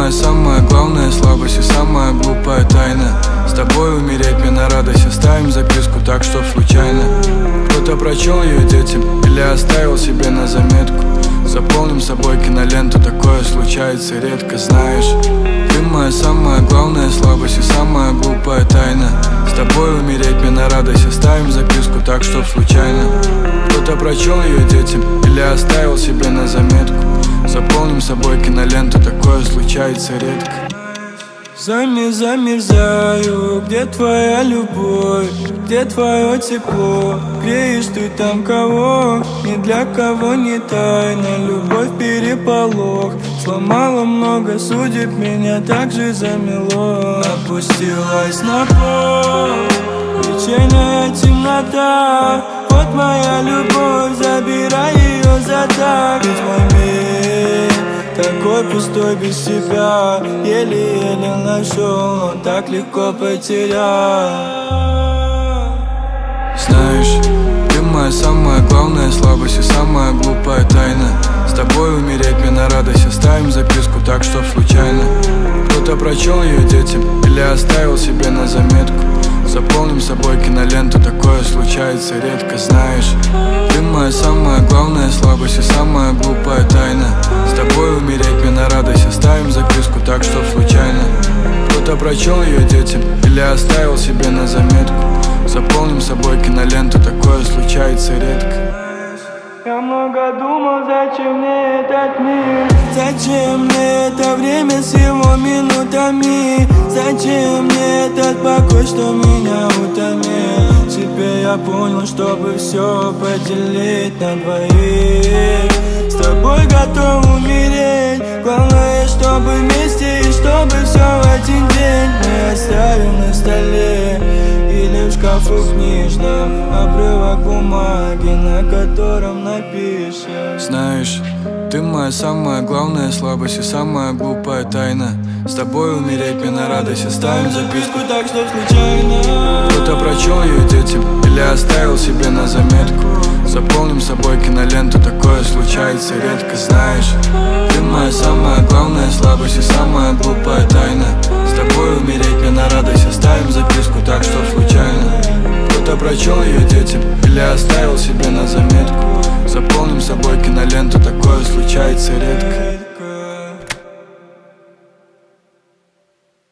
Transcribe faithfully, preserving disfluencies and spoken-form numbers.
моя самая главная слабость и самая глупая тайна. С тобой умереть мне на радость. Оставим записку так, что случайно кто-то прочел ее детям или оставил себе на заметку. Заполним собой киноленту, такое случается редко. Знаешь, ты моя самая главная слабость и самая глупая тайна. С тобой умереть мне на радость. Оставим записку так, что случайно кто-то прочел ее детям или оставил себе на заметку. Заполним собой киноленту, такое случается редко. Зами замерзаю, где твоя любовь, где твое тепло? Греешь ты там кого, ни для кого не тайна. Любовь переполох, сломала много судеб, меня так же замело. Опустилась на пол вечерняя темнота. Вот моя любовь, забирай ее за так. Ведь мой мир такой пустой без тебя, еле-еле нашел, но так легко потерял. Знаешь, ты моя самая главная слабость и самая глупая тайна. С тобой умереть мне на радость. Оставим записку так, что случайно кто-то прочел ее детям или оставил себе на заметку. Заполним собой киноленту, такое случается редко. Знаешь, ты моя самая главная слабость и самая глупая тайна. С тобой умереть мне на радость. Оставим записку так, что случайно кто-то прочел ее детям или оставил себе на заметку. Заполним собой киноленту, такое случается редко. Я много думал, зачем мне этот мир? Зачем мне это время с его минутами? Зачем мне этот покой, что меня утомил? Теперь я понял, чтобы все поделить на двоих. С тобой готов умереть, главное, чтобы вместе и чтобы все в один день мы оставим на столе. Или в шкафу книжном обрывок бумаги, на котором напишем. Знаешь, ты моя самая главная слабость и самая глупая тайна. С тобой умереть мне на радость. Оставим записку так, что случайно кто-то прочел ее детям или оставил себе на заметку. Заполним собой киноленту, такое случается редко. Знаешь, ты моя самая главная слабость и самая глупая тайна. С тобой умереть мне на радость. Оставим записку так, что случайно кто-то прочел ее детям или оставил себе на заметку. Заполним собой киноленту, такое случается редко.